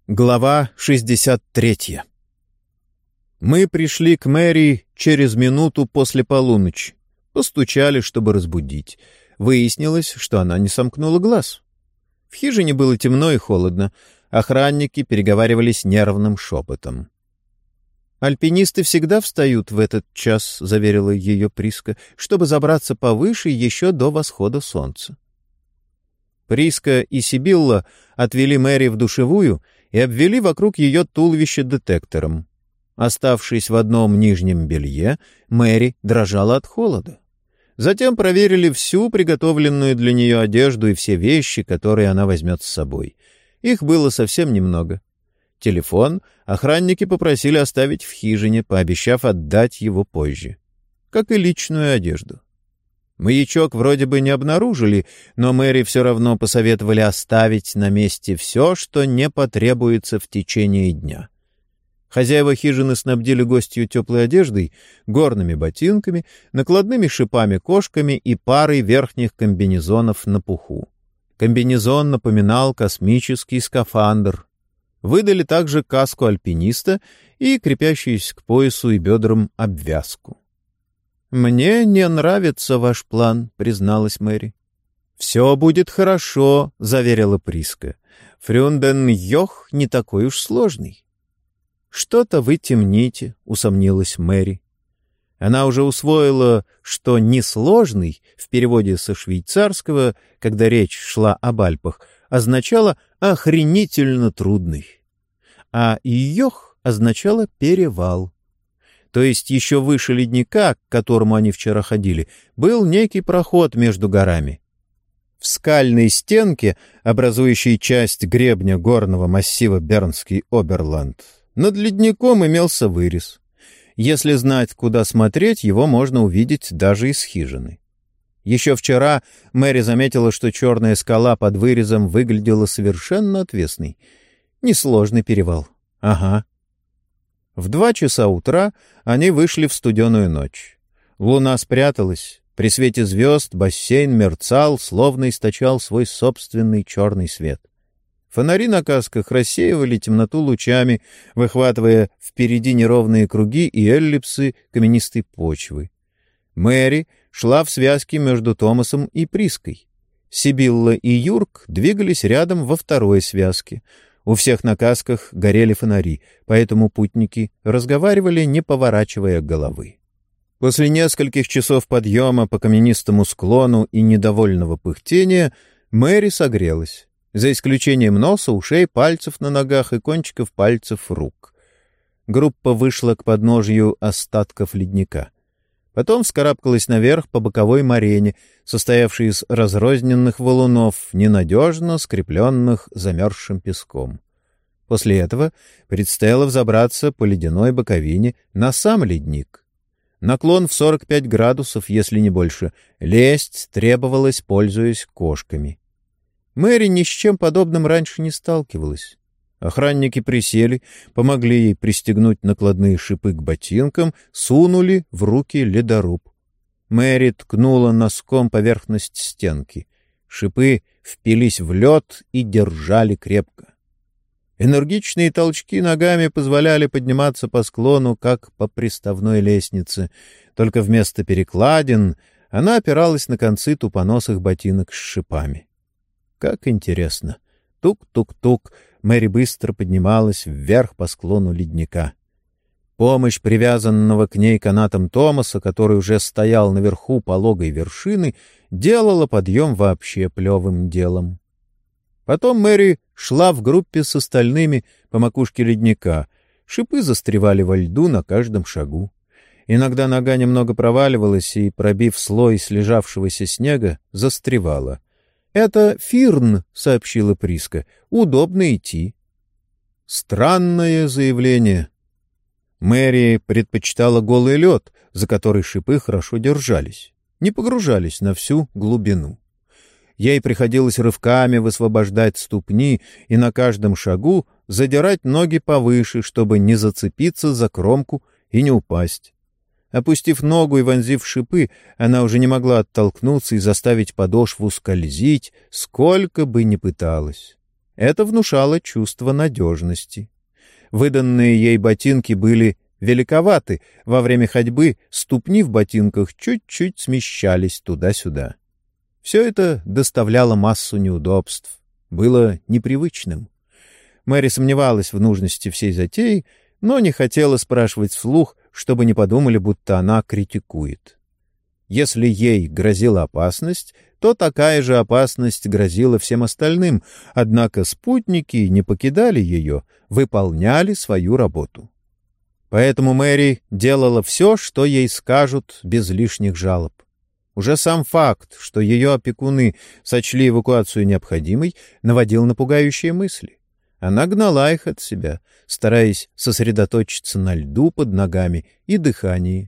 Глава 63. Мы пришли к Мэри через минуту после полуночи. Постучали, чтобы разбудить. Выяснилось, что она не сомкнула глаз. В хижине было темно и холодно. Охранники переговаривались нервным шепотом. «Альпинисты всегда встают в этот час», — заверила ее Приска, «чтобы забраться повыше еще до восхода солнца». Приска и Сибилла отвели Мэри в душевую и обвели вокруг ее туловища детектором. Оставшись в одном нижнем белье, Мэри дрожала от холода. Затем проверили всю приготовленную для нее одежду и все вещи, которые она возьмет с собой. Их было совсем немного. Телефон охранники попросили оставить в хижине, пообещав отдать его позже. Как и личную одежду. Маячок вроде бы не обнаружили, но Мэри все равно посоветовали оставить на месте все, что не потребуется в течение дня. Хозяева хижины снабдили гостью теплой одеждой, горными ботинками, накладными шипами-кошками и парой верхних комбинезонов на пуху. Комбинезон напоминал космический скафандр. Выдали также каску альпиниста и крепящуюся к поясу и бедрам обвязку. «Мне не нравится ваш план», — призналась Мэри. «Все будет хорошо», — заверила Приска. «Фрюнден-Йох не такой уж сложный». «Что-то вы темните», — усомнилась Мэри. Она уже усвоила, что «несложный» в переводе со швейцарского, когда речь шла об Альпах, означало «охренительно трудный», а «Йох» означало «перевал». То есть еще выше ледника, к которому они вчера ходили, был некий проход между горами. В скальной стенке, образующей часть гребня горного массива Бернский Оберланд, над ледником имелся вырез. Если знать, куда смотреть, его можно увидеть даже из хижины. Еще вчера Мэри заметила, что черная скала под вырезом выглядела совершенно отвесной. Несложный перевал. Ага. В 2 часа утра они вышли в студеную ночь. Луна спряталась. При свете звезд бассейн мерцал, словно источал свой собственный черный свет. Фонари на касках рассеивали темноту лучами, выхватывая впереди неровные круги и эллипсы каменистой почвы. Мэри шла в связке между Томасом и Приской. Сибилла и Юрк двигались рядом во второй связке. У всех на касках горели фонари, поэтому путники разговаривали, не поворачивая головы. После нескольких часов подъема по каменистому склону и недовольного пыхтения Мэри согрелась, за исключением носа, ушей, пальцев на ногах и кончиков пальцев рук. Группа вышла к подножью остатков ледника. Потом вскарабкалась наверх по боковой морене, состоявшей из разрозненных валунов, ненадежно скрепленных замерзшим песком. После этого предстояло взобраться по ледяной боковине на сам ледник. Наклон в 45 градусов, если не больше. Лезть требовалось, пользуясь кошками. Мэри ни с чем подобным раньше не сталкивалась. Охранники присели, помогли ей пристегнуть накладные шипы к ботинкам, сунули в руки ледоруб. Мэри ткнула носком поверхность стенки. Шипы впились в лед и держали крепко. Энергичные толчки ногами позволяли подниматься по склону, как по приставной лестнице. Только вместо перекладин она опиралась на концы тупоносых ботинок с шипами. Как интересно! Тук-тук-тук! Мэри быстро поднималась вверх по склону ледника. Помощь привязанного к ней канатом Томаса, который уже стоял наверху пологой вершины, делала подъем вообще плевым делом. Потом Мэри шла в группе с остальными по макушке ледника. Шипы застревали во льду на каждом шагу. Иногда нога немного проваливалась и, пробив слой слежавшегося снега, застревала. «Это фирн», — сообщила Приска. «Удобно идти». Странное заявление. Мэри предпочитала голый лед, за который шипы хорошо держались, не погружались на всю глубину. Ей приходилось рывками высвобождать ступни и на каждом шагу задирать ноги повыше, чтобы не зацепиться за кромку и не упасть. Опустив ногу и вонзив шипы, она уже не могла оттолкнуться и заставить подошву скользить, сколько бы ни пыталась. Это внушало чувство надежности. Выданные ей ботинки были великоваты, во время ходьбы ступни в ботинках чуть-чуть смещались туда-сюда. Все это доставляло массу неудобств, было непривычным. Мэри сомневалась в нужности всей затеи, но не хотела спрашивать вслух, чтобы не подумали, будто она критикует. Если ей грозила опасность, то такая же опасность грозила всем остальным, однако спутники не покидали ее, выполняли свою работу. Поэтому Мэри делала все, что ей скажут, без лишних жалоб. Уже сам факт, что ее опекуны сочли эвакуацию необходимой, наводил на пугающие мысли. Она гнала их от себя, стараясь сосредоточиться на льду под ногами и дыхании.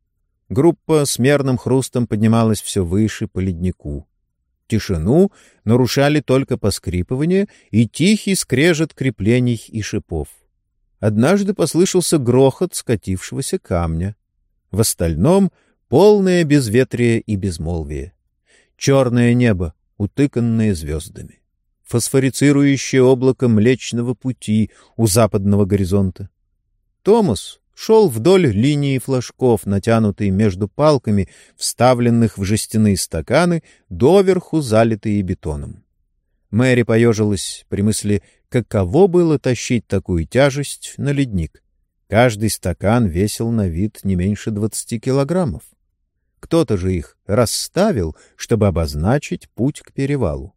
Группа с мерным хрустом поднималась все выше по леднику. Тишину нарушали только поскрипывание и тихий скрежет креплений и шипов. Однажды послышался грохот скатившегося камня. В остальном — полное безветрие и безмолвие. Черное небо, утыканное звездами. Фосфорицирующее облако Млечного Пути у западного горизонта. Томас шел вдоль линии флажков, натянутой между палками, вставленных в жестяные стаканы, доверху залитые бетоном. Мэри поежилась при мысли, каково было тащить такую тяжесть на ледник. Каждый стакан весил на вид не меньше 20 килограммов. Кто-то же их расставил, чтобы обозначить путь к перевалу.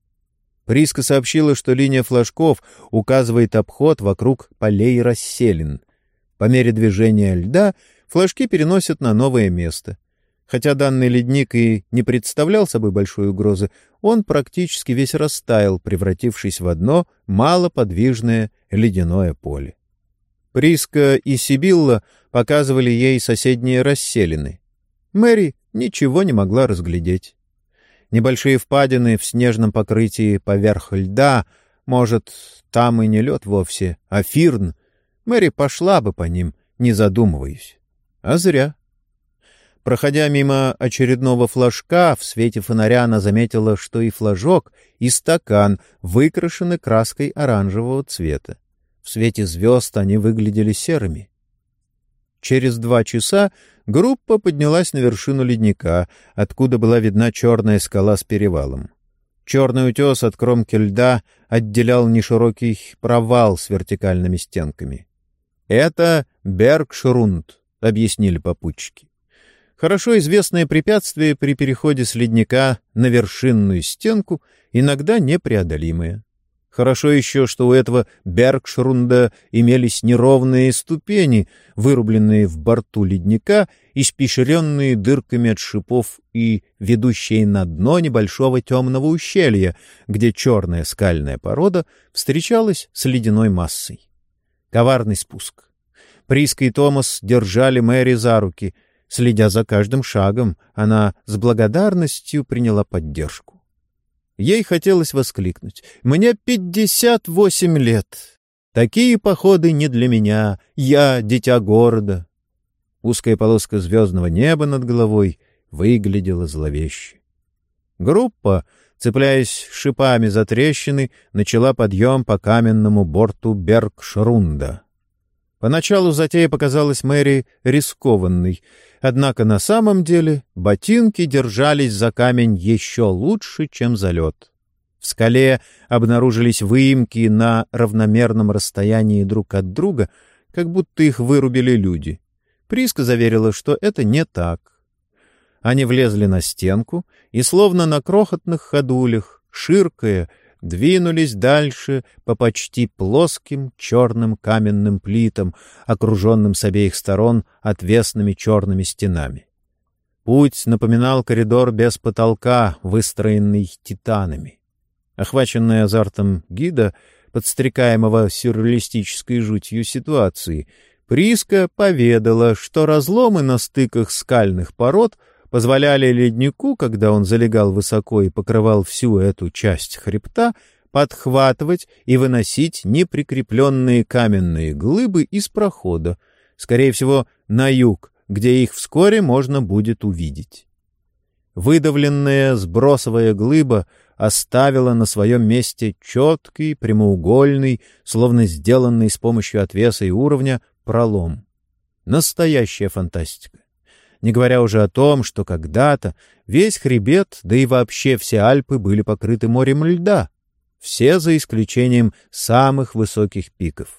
Приска сообщила, что линия флажков указывает обход вокруг полей расселин. По мере движения льда флажки переносят на новое место. Хотя данный ледник и не представлял собой большой угрозы, он практически весь растаял, превратившись в одно малоподвижное ледяное поле. Приска и Сибилла показывали ей соседние расселины. Мэри ничего не могла разглядеть. Небольшие впадины в снежном покрытии поверх льда, может, там и не лед вовсе, а фирн. Мэри пошла бы по ним, не задумываясь. А зря. Проходя мимо очередного флажка, в свете фонаря она заметила, что и флажок, и стакан выкрашены краской оранжевого цвета. В свете звезд они выглядели серыми. Через 2 часа группа поднялась на вершину ледника, откуда была видна черная скала с перевалом. Черный утес от кромки льда отделял неширокий провал с вертикальными стенками. «Это Бергшрунд», — объяснили попутчики. Хорошо известное препятствие при переходе с ледника на вершинную стенку, иногда непреодолимое. Хорошо еще, что у этого Бергшрунда имелись неровные ступени, вырубленные в борту ледника, испещренные дырками от шипов и ведущие на дно небольшого темного ущелья, где черная скальная порода встречалась с ледяной массой. Коварный спуск. Приска и Томас держали Мэри за руки. Следя за каждым шагом, она с благодарностью приняла поддержку. Ей хотелось воскликнуть: «Мне 58 лет! Такие походы не для меня! Я дитя города!» Узкая полоска звездного неба над головой выглядела зловеще. Группа, цепляясь шипами за трещины, начала подъем по каменному борту Бергшрунда. Поначалу затея показалась Мэри рискованной, однако на самом деле ботинки держались за камень еще лучше, чем за лед. В скале обнаружились выемки на равномерном расстоянии друг от друга, как будто их вырубили люди. Приска заверила, что это не так. Они влезли на стенку и, словно на крохотных ходулях, ширкая, двинулись дальше по почти плоским черным каменным плитам, окруженным с обеих сторон отвесными черными стенами. Путь напоминал коридор без потолка, выстроенный титанами. Охваченная азартом гида, подстрекаемого сюрреалистической жутью ситуации, Приска поведала, что разломы на стыках скальных пород позволяли леднику, когда он залегал высоко и покрывал всю эту часть хребта, подхватывать и выносить неприкрепленные каменные глыбы из прохода, скорее всего, на юг, где их вскоре можно будет увидеть. Выдавленная сбросовая глыба оставила на своем месте четкий, прямоугольный, словно сделанный с помощью отвеса и уровня, пролом. Настоящая фантастика. Не говоря уже о том, что когда-то весь хребет, да и вообще все Альпы были покрыты морем льда, все за исключением самых высоких пиков.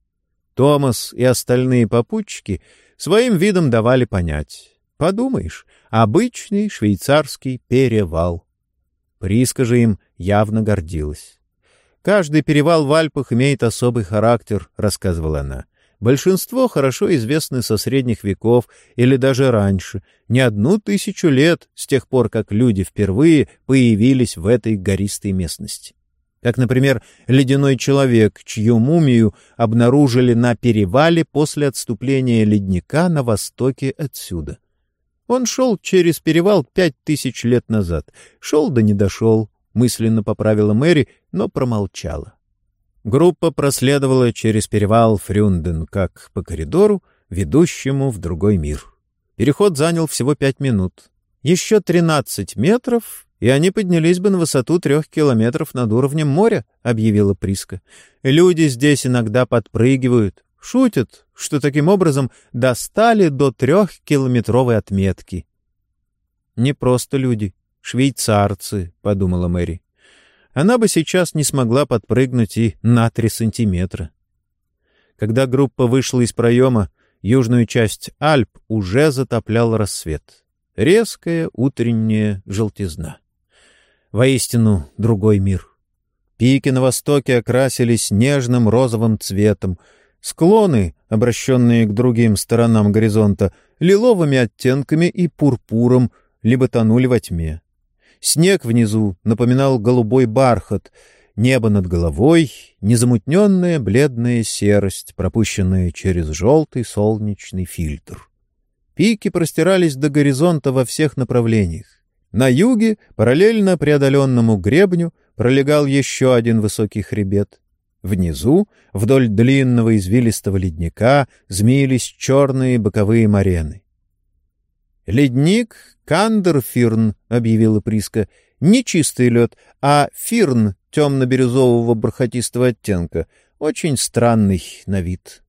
Томас и остальные попутчики своим видом давали понять: подумаешь, обычный швейцарский перевал. Приска же им явно гордилась. «Каждый перевал в Альпах имеет особый характер», — рассказывала она. «Большинство хорошо известны со средних веков или даже раньше, не 1000 лет с тех пор, как люди впервые появились в этой гористой местности. Как, например, ледяной человек, чью мумию обнаружили на перевале после отступления ледника на востоке отсюда. Он шел через перевал 5000 лет назад. Шел да не дошел», — мысленно поправила Мэри, но промолчала. Группа проследовала через перевал Фрюнден, как по коридору, ведущему в другой мир. Переход занял всего 5 минут. Еще 13 метров, и они поднялись бы на высоту 3 километров над уровнем моря, — объявила Приска. Люди здесь иногда подпрыгивают, шутят, что таким образом достали до 3-километровой отметки. «Не просто люди, швейцарцы», — подумала Мэри. Она бы сейчас не смогла подпрыгнуть и на 3 сантиметра. Когда группа вышла из проема, южную часть Альп уже затоплял рассвет. Резкая утренняя желтизна. Воистину другой мир. Пики на востоке окрасились нежным розовым цветом, склоны, обращенные к другим сторонам горизонта, лиловыми оттенками и пурпуром, либо тонули во тьме. Снег внизу напоминал голубой бархат, небо над головой — незамутненная бледная серость, пропущенная через желтый солнечный фильтр. Пики простирались до горизонта во всех направлениях. На юге, параллельно преодоленному гребню, пролегал еще один высокий хребет. Внизу, вдоль длинного извилистого ледника, змеились черные боковые морены. «Ледник Кандерфирн», — объявила Приска, — «не чистый лед, а фирн темно-бирюзового бархатистого оттенка, очень странный на вид».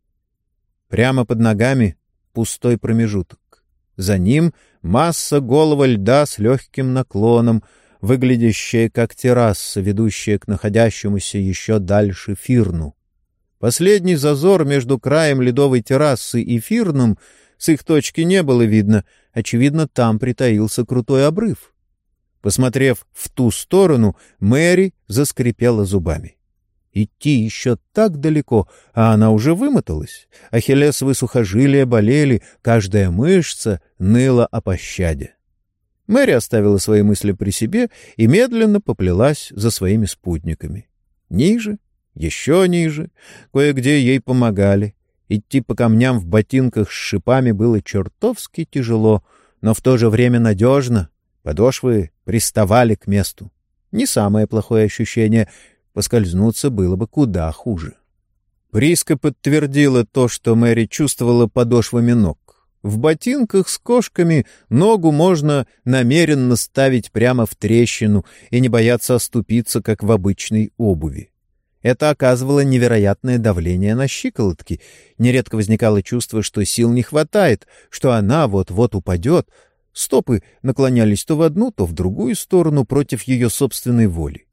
Прямо под ногами пустой промежуток. За ним масса голого льда с легким наклоном, выглядящая как терраса, ведущая к находящемуся еще дальше фирну. Последний зазор между краем ледовой террасы и фирном с их точки не было видно. Очевидно, там притаился крутой обрыв. Посмотрев в ту сторону, Мэри заскрипела зубами. Идти еще так далеко, а она уже вымоталась. Ахиллесовы сухожилия болели, каждая мышца ныла о пощаде. Мэри оставила свои мысли при себе и медленно поплелась за своими спутниками. Ниже, еще ниже, кое-где ей помогали. Идти по камням в ботинках с шипами было чертовски тяжело, но в то же время надежно. Подошвы приставали к месту. Не самое плохое ощущение, поскользнуться было бы куда хуже. Приска подтвердила то, что Мэри чувствовала подошвами ног. В ботинках с кошками ногу можно намеренно ставить прямо в трещину и не бояться оступиться, как в обычной обуви. Это оказывало невероятное давление на щиколотки. Нередко возникало чувство, что сил не хватает, что она вот-вот упадет. Стопы наклонялись то в одну, то в другую сторону против ее собственной воли.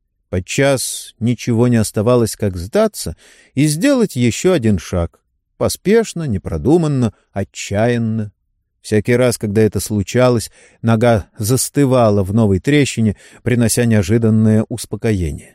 Подчас ничего не оставалось, как сдаться и сделать еще один шаг. Поспешно, непродуманно, отчаянно. Всякий раз, когда это случалось, нога застывала в новой трещине, принося неожиданное успокоение.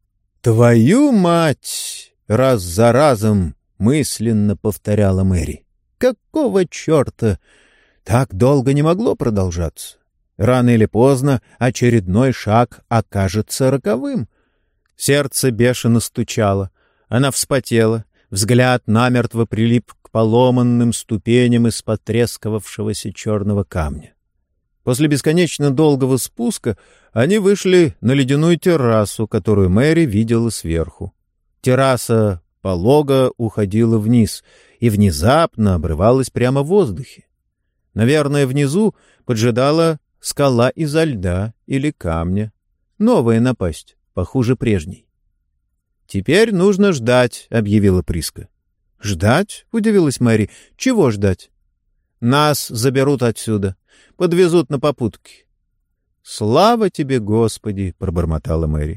«Твою мать!» — раз за разом мысленно повторяла Мэри. «Какого черта? Так долго не могло продолжаться. Рано или поздно очередной шаг окажется роковым». Сердце бешено стучало. Она вспотела, взгляд намертво прилип к поломанным ступеням из потрескавшегося черного камня. После бесконечно долгого спуска они вышли на ледяную террасу, которую Мэри видела сверху. Терраса полого уходила вниз и внезапно обрывалась прямо в воздухе. Наверное, внизу поджидала скала изо льда или камня. Новая напасть, похуже прежней. «Теперь нужно ждать», — объявила Приска. «Ждать?» — удивилась Мэри. «Чего ждать?» «Нас заберут отсюда, подвезут на попутке». «Слава тебе, Господи!» — пробормотала Мэри.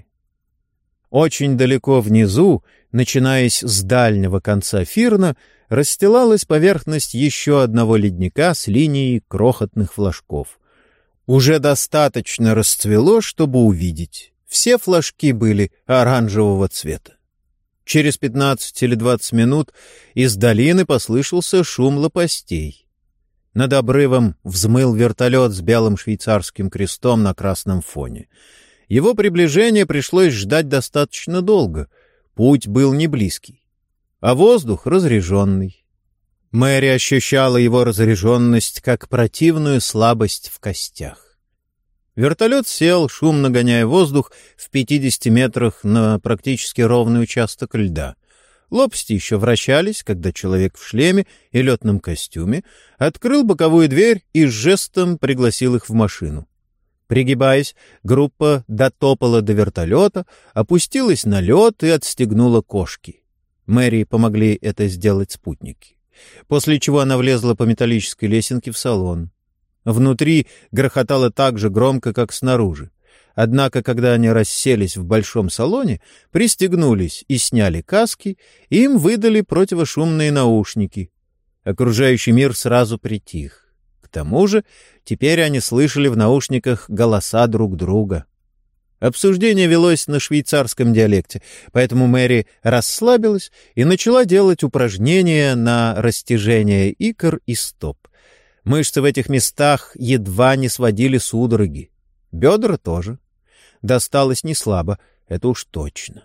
Очень далеко внизу, начинаясь с дальнего конца Фирна, расстилалась поверхность еще одного ледника с линией крохотных флажков. Уже достаточно расцвело, чтобы увидеть. Все флажки были оранжевого цвета. Через 15 или 20 минут из долины послышался шум лопастей. Над обрывом взмыл вертолет с белым швейцарским крестом на красном фоне. Его приближение пришлось ждать достаточно долго. Путь был не близкий, а воздух разреженный. Мэри ощущала его разреженность как противную слабость в костях. Вертолет сел, шумно гоняя воздух в 50 метрах на практически ровный участок льда. Лопасти еще вращались, когда человек в шлеме и летном костюме открыл боковую дверь и жестом пригласил их в машину. Пригибаясь, группа дотопала до вертолета, опустилась на лед и отстегнула кошки. Мэри помогли это сделать спутники. После чего она влезла по металлической лесенке в салон. Внутри грохотало так же громко, как снаружи. Однако, когда они расселись в большом салоне, пристегнулись и сняли каски, им выдали противошумные наушники. Окружающий мир сразу притих. К тому же теперь они слышали в наушниках голоса друг друга. Обсуждение велось на швейцарском диалекте, поэтому Мэри расслабилась и начала делать упражнения на растяжение икр и стоп. Мышцы в этих местах едва не сводили судороги. Бедра тоже. Досталось не слабо, это уж точно.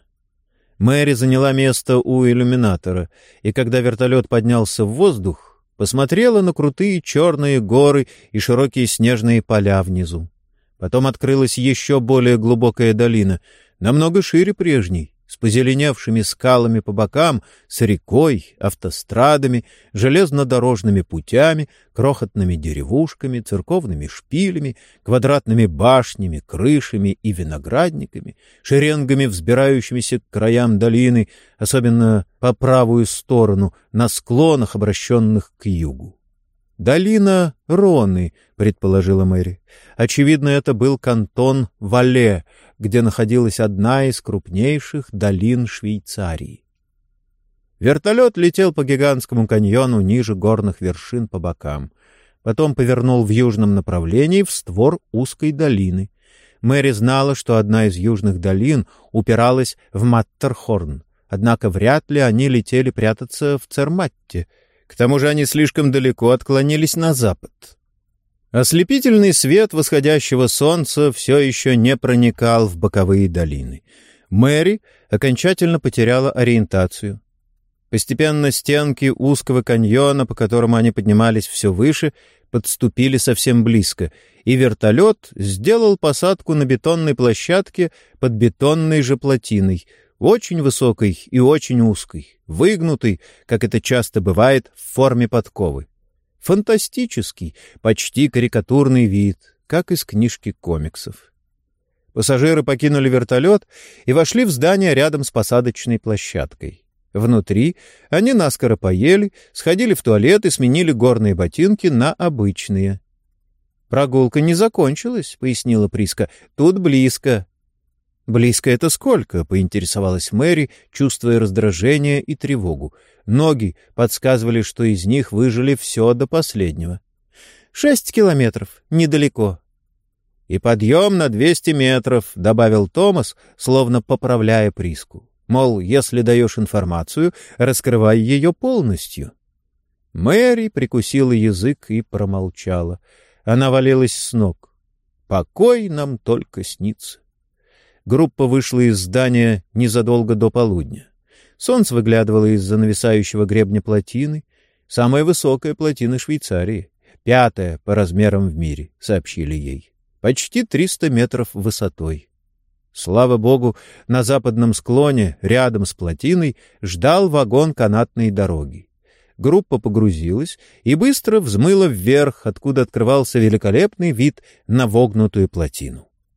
Мэри заняла место у иллюминатора, и когда вертолет поднялся в воздух, посмотрела на крутые черные горы и широкие снежные поля внизу. Потом открылась еще более глубокая долина, намного шире прежней, с позеленевшими скалами по бокам, с рекой, автострадами, железнодорожными путями, крохотными деревушками, церковными шпилями, квадратными башнями, крышами и виноградниками, шеренгами, взбирающимися к краям долины, особенно по правую сторону, на склонах, обращенных к югу. «Долина Роны», — предположила Мэри. Очевидно, это был кантон Вале, где находилась одна из крупнейших долин Швейцарии. Вертолет летел по гигантскому каньону ниже горных вершин по бокам. Потом повернул в южном направлении в створ узкой долины. Мэри знала, что одна из южных долин упиралась в Маттерхорн, однако вряд ли они летели прятаться в Церматте. К тому же они слишком далеко отклонились на запад. Ослепительный свет восходящего солнца все еще не проникал в боковые долины. Мэри окончательно потеряла ориентацию. Постепенно стенки узкого каньона, по которому они поднимались все выше, подступили совсем близко, и вертолет сделал посадку на бетонной площадке под бетонной же плотиной, очень высокой и очень узкой, выгнутой, как это часто бывает, в форме подковы. Фантастический, почти карикатурный вид, как из книжки комиксов. Пассажиры покинули вертолет и вошли в здание рядом с посадочной площадкой. Внутри они наскоро поели, сходили в туалет и сменили горные ботинки на обычные. «Прогулка не закончилась», — пояснила Приска. «Тут близко». «Близко это сколько?» — поинтересовалась Мэри, чувствуя раздражение и тревогу. Ноги подсказывали, что из них выжили все до последнего. 6 километров, недалеко. «И подъем на 200 метров», — добавил Томас, словно поправляя Приску. Мол, если даешь информацию, раскрывай ее полностью. Мэри прикусила язык и промолчала. Она валилась с ног. «Покой нам только снится». Группа вышла из здания незадолго до полудня. Солнце выглядывало из-за нависающего гребня плотины. Самая высокая плотина Швейцарии, 5-я по размерам в мире, сообщили ей. Почти 300 метров высотой. Слава богу, на западном склоне, рядом с плотиной, ждал вагон канатной дороги. Группа погрузилась и быстро взмыла вверх, откуда открывался великолепный вид на вогнутую плотину.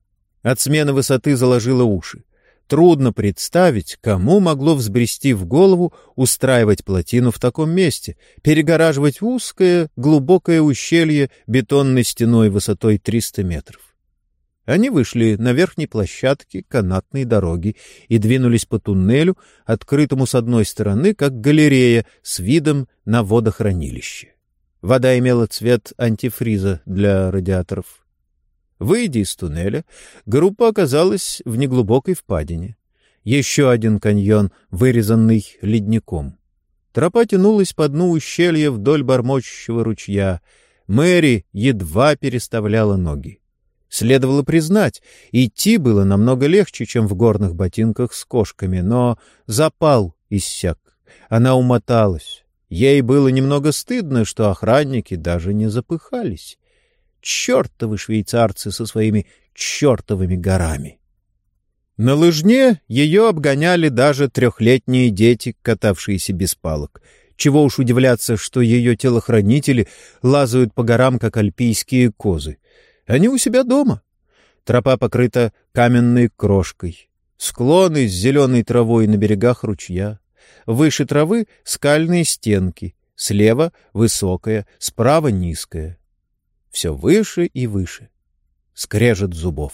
От смены высоты заложило уши. Трудно представить, кому могло взбрести в голову устраивать плотину в таком месте, перегораживать узкое, глубокое ущелье бетонной стеной высотой 300 метров. Они вышли на верхней площадке канатной дороги и двинулись по туннелю, открытому с одной стороны, как галерея, с видом на водохранилище. Вода имела цвет антифриза для радиаторов. Выйдя из туннеля, группа оказалась в неглубокой впадине. Еще один каньон, вырезанный ледником. Тропа тянулась по дну ущелья вдоль бормочущего ручья. Мэри едва переставляла ноги. Следовало признать, идти было намного легче, чем в горных ботинках с кошками, но запал иссяк. Она умоталась. Ей было немного стыдно, что охранники даже не запыхались. Чертовы швейцарцы со своими чертовыми горами! На лыжне ее обгоняли даже 3-летние дети, катавшиеся без палок. Чего уж удивляться, что ее телохранители лазают по горам, как альпийские козы. Они у себя дома. Тропа покрыта каменной крошкой. Склоны с зеленой травой на берегах ручья. Выше травы — скальные стенки. Слева — высокая, справа — низкая. Все выше и выше. Скрежет зубов,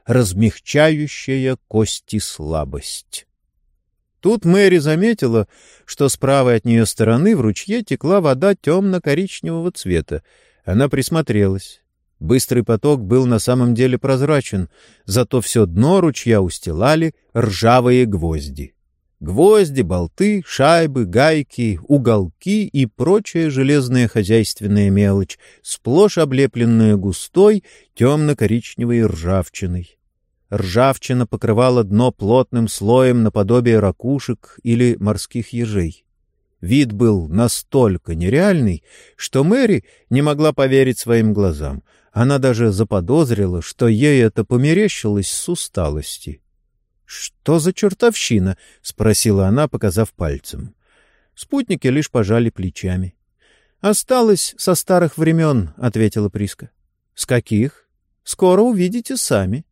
размягчающая кости слабость. Тут Мэри заметила, что с правой от нее стороны в ручье текла вода темно-коричневого цвета. Она присмотрелась. Быстрый поток был на самом деле прозрачен, зато все дно ручья устилали ржавые гвозди. Гвозди, болты, шайбы, гайки, уголки и прочая железная хозяйственная мелочь, сплошь облепленная густой темно-коричневой ржавчиной. Ржавчина покрывала дно плотным слоем наподобие ракушек или морских ежей. Вид был настолько нереальный, что Мэри не могла поверить своим глазам. Она даже заподозрила, что ей это померещилось с усталости. «Что за чертовщина?» — спросила она, показав пальцем. Спутники лишь пожали плечами. «Осталось со старых времен», — ответила Приска. «С каких? Скоро увидите сами».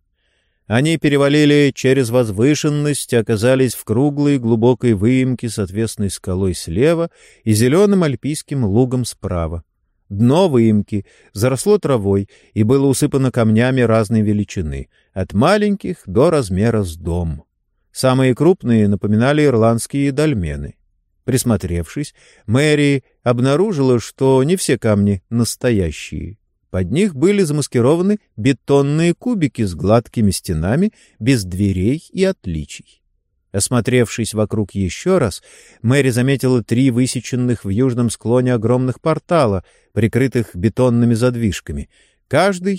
Они перевалили через возвышенность и оказались в круглой глубокой выемке с отвесной скалой слева и зеленым альпийским лугом справа. Дно выемки заросло травой и было усыпано камнями разной величины, от маленьких до размера с дом. Самые крупные напоминали ирландские дольмены. Присмотревшись, Мэри обнаружила, что не все камни настоящие. Под них были замаскированы бетонные кубики с гладкими стенами, без дверей и отличий. Осмотревшись вокруг еще раз, Мэри заметила 3 высеченных в южном склоне огромных портала, прикрытых бетонными задвижками, каждый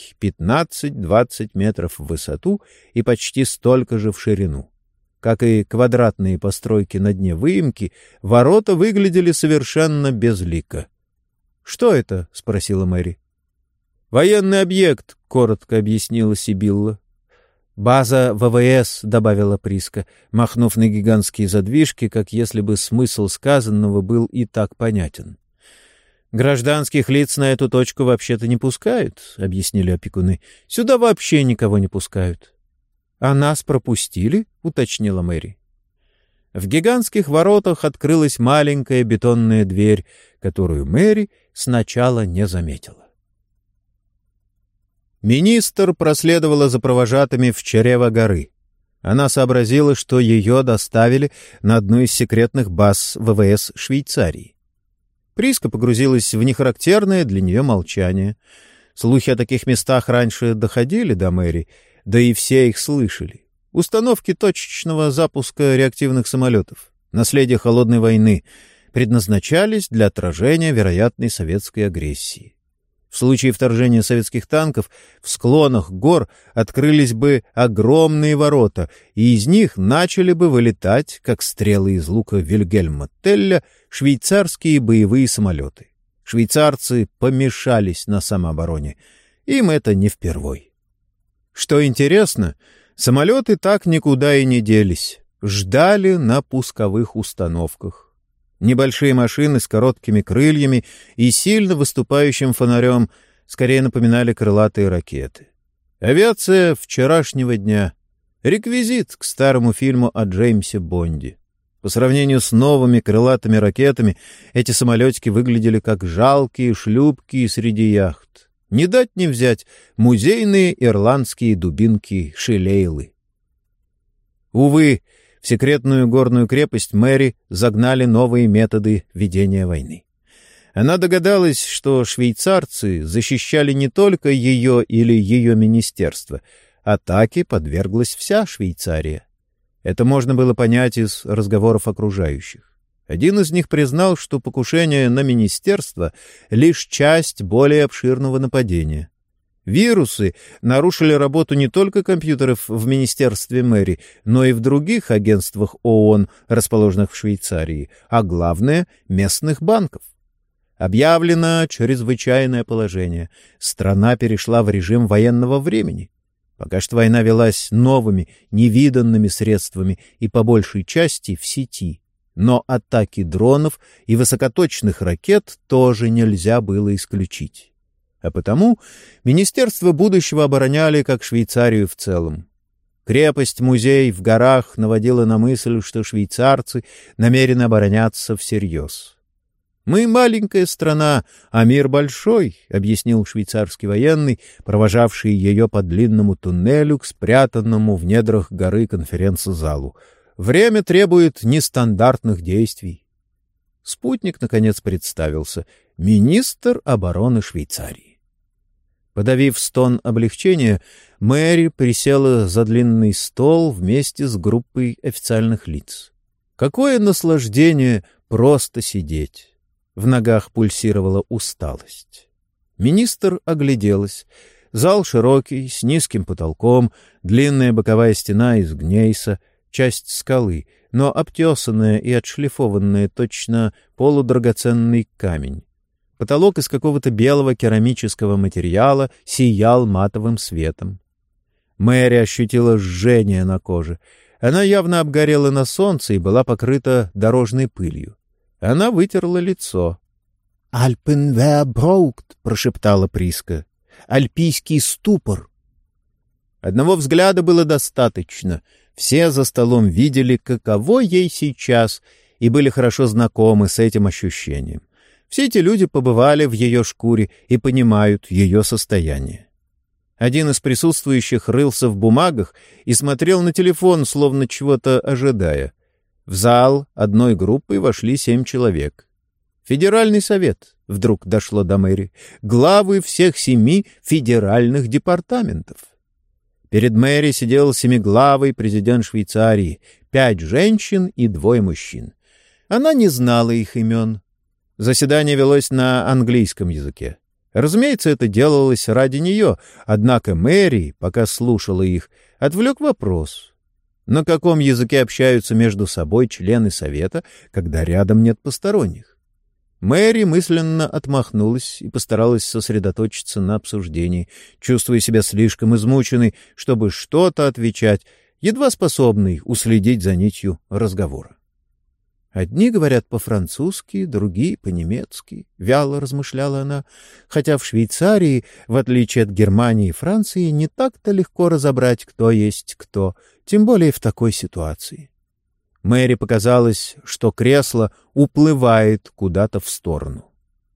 15-20 метров в высоту и почти столько же в ширину. Как и квадратные постройки на дне выемки, ворота выглядели совершенно безлико. «Что это?» — спросила Мэри. «Военный объект», — коротко объяснила Сибилла. «База ВВС», — добавила Приска, махнув на гигантские задвижки, как если бы смысл сказанного был и так понятен. «Гражданских лиц на эту точку вообще-то не пускают», — объяснили опекуны. «Сюда вообще никого не пускают». «А нас пропустили?» — уточнила Мэри. В гигантских воротах открылась маленькая бетонная дверь, которую Мэри сначала не заметила. Министр проследовала за провожатыми в чрево горы. Она сообразила, что ее доставили на одну из секретных баз ВВС Швейцарии. Приска погрузилась в нехарактерное для нее молчание. Слухи о таких местах раньше доходили до Мэри, да и все их слышали. Установки точечного запуска реактивных самолетов, наследие холодной войны, предназначались для отражения вероятной советской агрессии. В случае вторжения советских танков в склонах гор открылись бы огромные ворота, и из них начали бы вылетать, как стрелы из лука Вильгельма Телля, швейцарские боевые самолеты. Швейцарцы помешались на самообороне. Им это не впервой. Что интересно, самолеты так никуда и не делись. Ждали на пусковых установках. Небольшие машины с короткими крыльями и сильно выступающим фонарем скорее напоминали крылатые ракеты. Авиация вчерашнего дня. Реквизит к старому фильму о Джеймсе Бонде. По сравнению с новыми крылатыми ракетами, эти самолетики выглядели как жалкие шлюпки среди яхт. Не дать не взять музейные ирландские дубинки Шилейлы. Увы, в секретную горную крепость Мэри загнали новые методы ведения войны. Она догадалась, что швейцарцы защищали не только ее или ее министерство. Атаке подверглась вся Швейцария. Это можно было понять из разговоров окружающих. Один из них признал, что покушение на министерство — лишь часть более обширного нападения. Вирусы нарушили работу не только компьютеров в министерстве Мэри, но и в других агентствах ООН, расположенных в Швейцарии, а главное — местных банков. Объявлено чрезвычайное положение. Страна перешла в режим военного времени. Пока что война велась новыми, невиданными средствами и по большей части в сети. Но атаки дронов и высокоточных ракет тоже нельзя было исключить. А потому Министерство будущего обороняли как Швейцарию в целом. Крепость-музей в горах наводила на мысль, что швейцарцы намерены обороняться всерьез. «Мы маленькая страна, а мир большой», — объяснил швейцарский военный, провожавший ее по длинному туннелю к спрятанному в недрах горы конференц-залу. «Время требует нестандартных действий». Спутник, наконец, представился. Министр обороны Швейцарии. Подавив стон облегчения, Мэри присела за длинный стол вместе с группой официальных лиц. Какое наслаждение просто сидеть! В ногах пульсировала усталость. Министр огляделась. Зал широкий, с низким потолком, длинная боковая стена из гнейса, часть скалы, но обтесанная и отшлифованная точно полудрагоценный камень. Потолок из какого-то белого керамического материала сиял матовым светом. Мэри ощутила жжение на коже. Она явно обгорела на солнце и была покрыта дорожной пылью. Она вытерла лицо. «Альпенверброукт», — прошептала Приска. «Альпийский ступор». Одного взгляда было достаточно. Все за столом видели, каково ей сейчас, и были хорошо знакомы с этим ощущением. Все эти люди побывали в ее шкуре и понимают ее состояние. Один из присутствующих рылся в бумагах и смотрел на телефон, словно чего-то ожидая. В зал одной группой вошли 7 человек. Федеральный совет, вдруг дошло до Мэри, главы всех 7 федеральных департаментов. Перед Мэри сидел семиглавый президент Швейцарии, 5 женщин и 2 мужчин. Она не знала их имен. Заседание велось на английском языке. Разумеется, это делалось ради нее, однако Мэри, пока слушала их, отвлек вопрос. На каком языке общаются между собой члены совета, когда рядом нет посторонних? Мэри мысленно отмахнулась и постаралась сосредоточиться на обсуждении, чувствуя себя слишком измученной, чтобы что-то отвечать, едва способной уследить за нитью разговора. «Одни говорят по-французски, другие — по-немецки», — вяло размышляла она, хотя в Швейцарии, в отличие от Германии и Франции, не так-то легко разобрать, кто есть кто, тем более в такой ситуации. Мэри показалось, что кресло уплывает куда-то в сторону.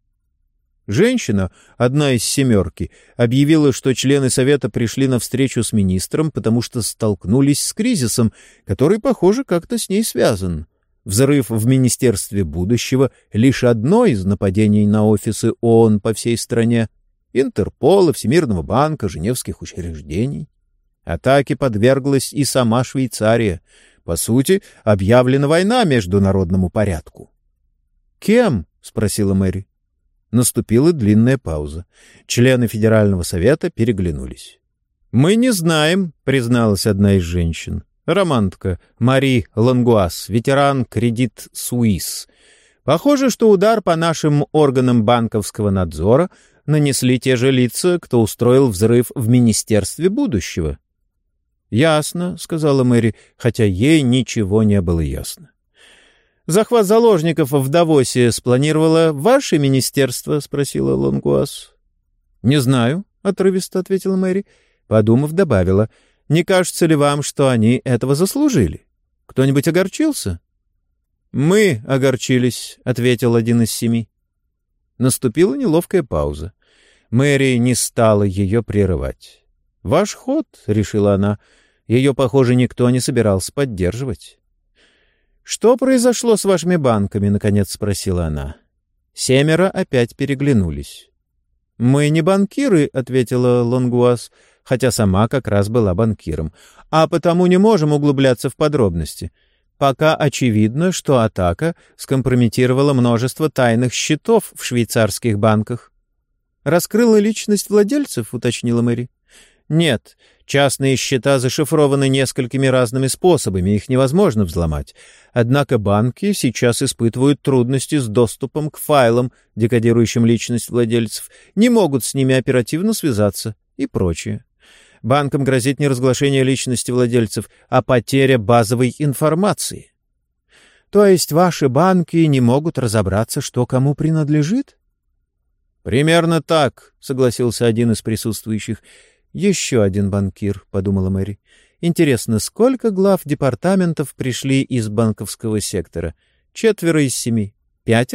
Женщина, одна из 7, объявила, что члены совета пришли на встречу с министром, потому что столкнулись с кризисом, который, похоже, как-то с ней связан. Взрыв в Министерстве будущего — лишь одно из нападений на офисы ООН по всей стране, Интерпола, Всемирного банка, Женевских учреждений. Атаке подверглась и сама Швейцария. По сути, объявлена война международному порядку. «Кем?» — спросила Мэри. Наступила длинная пауза. Члены Федерального совета переглянулись. «Мы не знаем», — призналась одна из женщин. Романтка Мари Лангуас, ветеран Кредит Суисс. Похоже, что удар по нашим органам банковского надзора нанесли те же лица, кто устроил взрыв в Министерстве будущего. «Ясно», — сказала Мэри, хотя ей ничего не было ясно. «Захват заложников в Давосе спланировало ваше министерство?» — спросила Лангуас. «Не знаю», — отрывисто ответила Мэри. Подумав, добавила: «Не кажется ли вам, что они этого заслужили? Кто-нибудь огорчился?» «Мы огорчились», — ответил один из 7. Наступила неловкая пауза. Мэри не стала ее прерывать. «Ваш ход», — решила она. Ее, похоже, никто не собирался поддерживать. «Что произошло с вашими банками?» — наконец спросила она. 7 опять переглянулись. «Мы не банкиры», — ответила Лангуас, хотя сама как раз была банкиром, «а потому не можем углубляться в подробности. Пока очевидно, что атака скомпрометировала множество тайных счетов в швейцарских банках». «Раскрыла личность владельцев?» — уточнила Мэри. «Нет, частные счета зашифрованы несколькими разными способами, их невозможно взломать. Однако банки сейчас испытывают трудности с доступом к файлам, декодирующим личность владельцев, не могут с ними оперативно связаться и прочее. Банкам грозит не разглашение личности владельцев, а потеря базовой информации». «То есть ваши банки не могут разобраться, что кому принадлежит?» «Примерно так», — согласился один из присутствующих. «Еще один банкир», — подумала Мэри. «Интересно, сколько глав департаментов пришли из банковского сектора? 4 из 7? 5?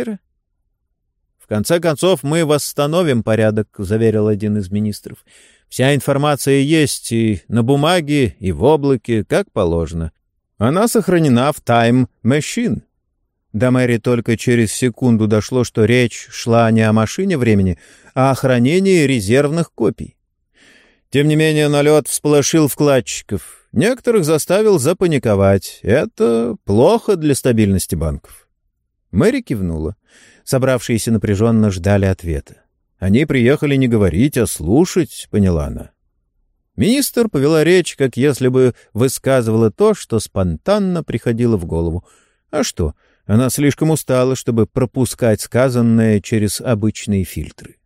«В конце концов, мы восстановим порядок», — заверил один из министров. «Вся информация есть и на бумаге, и в облаке, как положено. Она сохранена в Time Machine». До Мэри только через секунду дошло, что речь шла не о машине времени, а о хранении резервных копий. Тем не менее, налет всполошил вкладчиков. Некоторых заставил запаниковать. Это плохо для стабильности банков. Мэри кивнула. Собравшиеся напряженно ждали ответа. Они приехали не говорить, а слушать, поняла она. Министр повела речь, как если бы высказывала то, что спонтанно приходило в голову. А что? Она слишком устала, чтобы пропускать сказанное через обычные фильтры.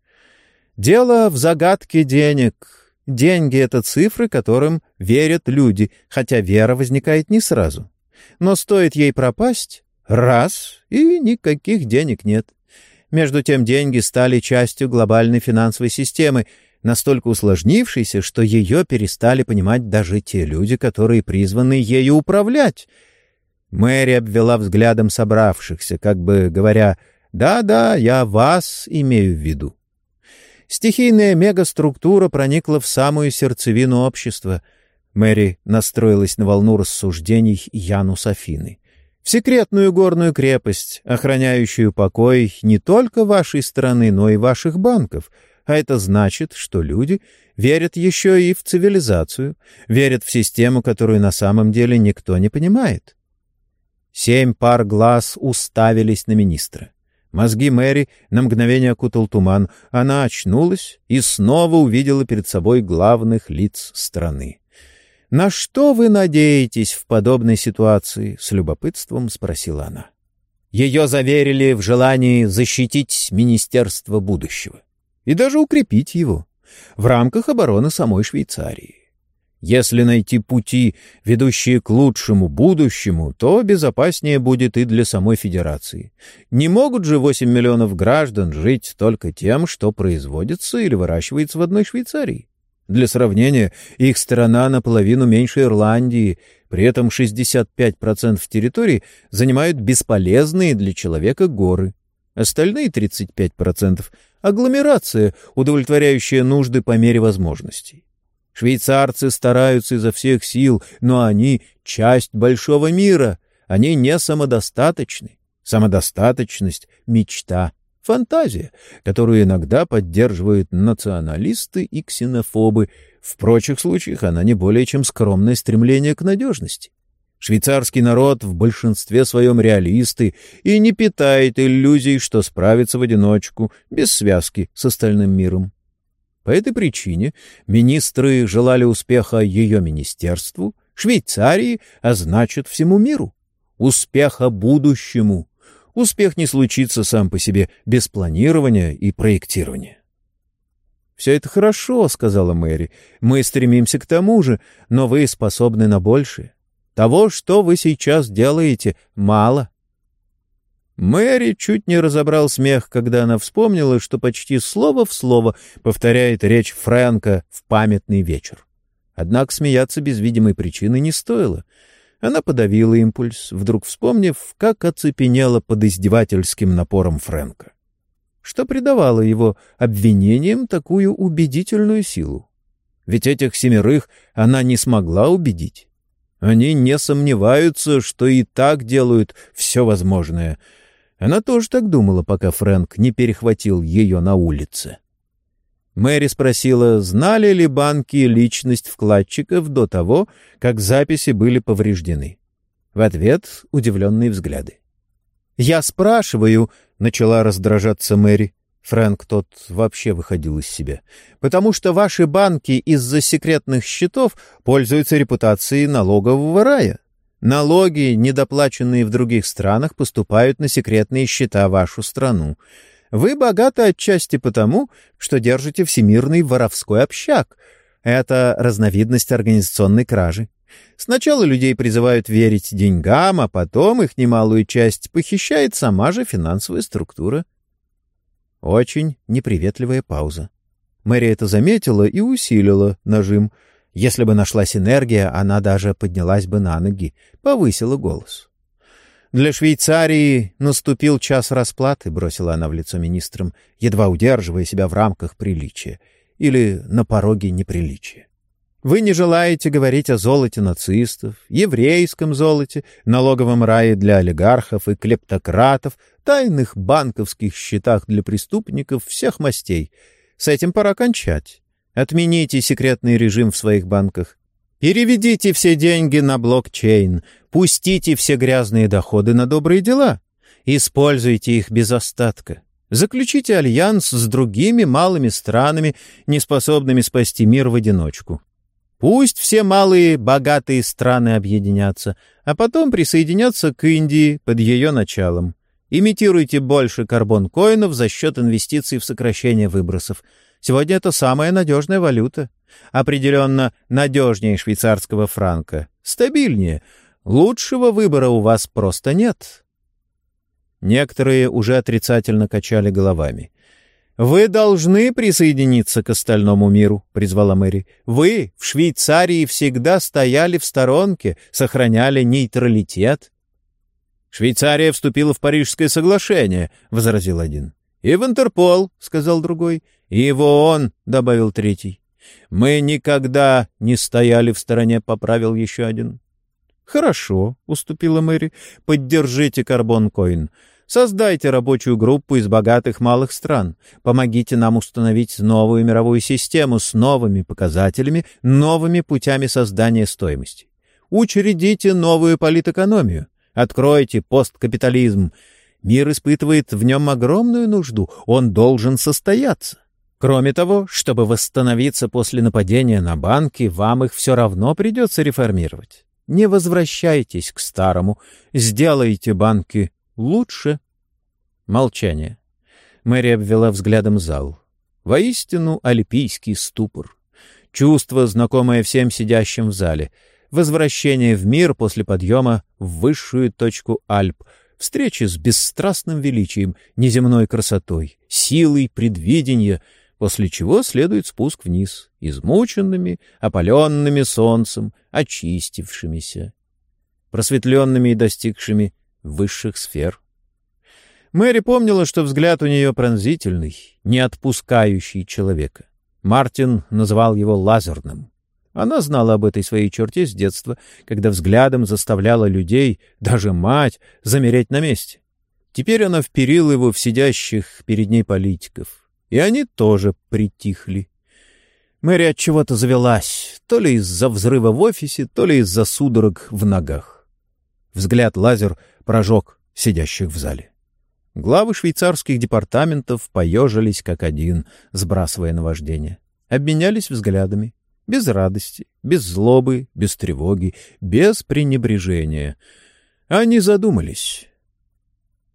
Дело в загадке денег. Деньги — это цифры, которым верят люди, хотя вера возникает не сразу. Но стоит ей пропасть — раз, и никаких денег нет. Между тем деньги стали частью глобальной финансовой системы, настолько усложнившейся, что ее перестали понимать даже те люди, которые призваны ею управлять. Мэри обвела взглядом собравшихся, как бы говоря: «Да-да, я вас имею в виду». Стихийная мегаструктура проникла в самую сердцевину общества. Мэри настроилась на волну рассуждений Янус Афины. В секретную горную крепость, охраняющую покой не только вашей страны, но и ваших банков. А это значит, что люди верят еще и в цивилизацию, верят в систему, которую на самом деле никто не понимает. 7 пар глаз уставились на министра. Мозги Мэри на мгновение окутал туман. Она очнулась и снова увидела перед собой главных лиц страны. «На что вы надеетесь в подобной ситуации?» — с любопытством спросила она. Ее заверили в желании защитить Министерство будущего и даже укрепить его в рамках обороны самой Швейцарии. Если найти пути, ведущие к лучшему будущему, то безопаснее будет и для самой Федерации. Не могут же 8 миллионов граждан жить только тем, что производится или выращивается в одной Швейцарии. Для сравнения, их страна наполовину меньше Ирландии, при этом 65% территории занимают бесполезные для человека горы. Остальные 35% — агломерация, удовлетворяющая нужды по мере возможностей. Швейцарцы стараются изо всех сил, но они — часть большого мира, они не самодостаточны. Самодостаточность — мечта, фантазия, которую иногда поддерживают националисты и ксенофобы. В прочих случаях она не более чем скромное стремление к надежности. Швейцарский народ в большинстве своем реалисты и не питает иллюзий, что справится в одиночку, без связки с остальным миром. По этой причине министры желали успеха ее министерству, Швейцарии, а значит всему миру. Успеха будущему. Успех не случится сам по себе без планирования и проектирования. «Все это хорошо», — сказала Мэри. «Мы стремимся к тому же, но вы способны на большее. Того, что вы сейчас делаете, мало». Мэри чуть не разобрал смех, когда она вспомнила, что почти слово в слово повторяет речь Фрэнка в памятный вечер. Однако смеяться без видимой причины не стоило. Она подавила импульс, вдруг вспомнив, как оцепенела под издевательским напором Фрэнка. Что придавало его обвинениям такую убедительную силу? Ведь этих 7 она не смогла убедить. Они не сомневаются, что и так делают все возможное. Она тоже так думала, пока Фрэнк не перехватил ее на улице. Мэри спросила, знали ли банки личность вкладчиков до того, как записи были повреждены. В ответ — удивленные взгляды. «Я спрашиваю», — начала раздражаться Мэри. Фрэнк тот вообще выходил из себя. «Потому что ваши банки из-за секретных счетов пользуются репутацией налогового рая. Налоги, недоплаченные в других странах, поступают на секретные счета в вашу страну. Вы богаты отчасти потому, что держите всемирный воровской общак. Это разновидность организационной кражи. Сначала людей призывают верить деньгам, а потом их немалую часть похищает сама же финансовая структура». Очень неприветливая пауза. Мэри это заметила и усилила нажим. Если бы нашлась энергия, она даже поднялась бы на ноги, повысила голос. «Для Швейцарии наступил час расплаты», — бросила она в лицо министрам, едва удерживая себя в рамках приличия или на пороге неприличия. «Вы не желаете говорить о золоте нацистов, еврейском золоте, налоговом рае для олигархов и клептократов, тайных банковских счетах для преступников всех мастей. С этим пора кончать. Отмените секретный режим в своих банках. Переведите все деньги на блокчейн. Пустите все грязные доходы на добрые дела. Используйте их без остатка. Заключите альянс с другими малыми странами, неспособными спасти мир в одиночку. Пусть все малые богатые страны объединятся, а потом присоединятся к Индии под ее началом. Имитируйте больше карбон-коинов за счет инвестиций в сокращение выбросов. Сегодня это самая надежная валюта. Определенно надежнее швейцарского франка. Стабильнее. Лучшего выбора у вас просто нет». Некоторые уже отрицательно качали головами. «Вы должны присоединиться к остальному миру», — призвала Мэри. «Вы в Швейцарии всегда стояли в сторонке, сохраняли нейтралитет». «Швейцария вступила в Парижское соглашение», — возразил один. «И в Интерпол», — сказал другой. «И в ООН», — добавил третий. «Мы никогда не стояли в стороне», — поправил еще один. «Хорошо», — уступила Мэри. «Поддержите карбон-коин. Создайте рабочую группу из богатых малых стран. Помогите нам установить новую мировую систему с новыми показателями, новыми путями создания стоимости. Учредите новую политэкономию. Откройте посткапитализм. Мир испытывает в нем огромную нужду. Он должен состояться. Кроме того, чтобы восстановиться после нападения на банки, вам их все равно придется реформировать. Не возвращайтесь к старому. Сделайте банки лучше». Молчание. Мэри обвела взглядом зал. Воистину альпийский ступор. Чувство, знакомое всем сидящим в зале. Возвращение в мир после подъема в высшую точку Альп. Встречи с бесстрастным величием, неземной красотой, силой предвидения, после чего следует спуск вниз, измученными, опаленными солнцем, очистившимися, просветленными и достигшими высших сфер. Мэри помнила, что взгляд у нее пронзительный, не отпускающий человека. Мартин называл его лазерным. Она знала об этой своей черте с детства, когда взглядом заставляла людей, даже мать, замереть на месте. Теперь она вперила его в сидящих перед ней политиков, и они тоже притихли. Мэри от чего-то завелась, то ли из-за взрыва в офисе, то ли из-за судорог в ногах. Взгляд лазер прожег сидящих в зале. Главы швейцарских департаментов поежились как один, сбрасывая наваждение. Обменялись взглядами. Без радости, без злобы, без тревоги, без пренебрежения. Они задумались.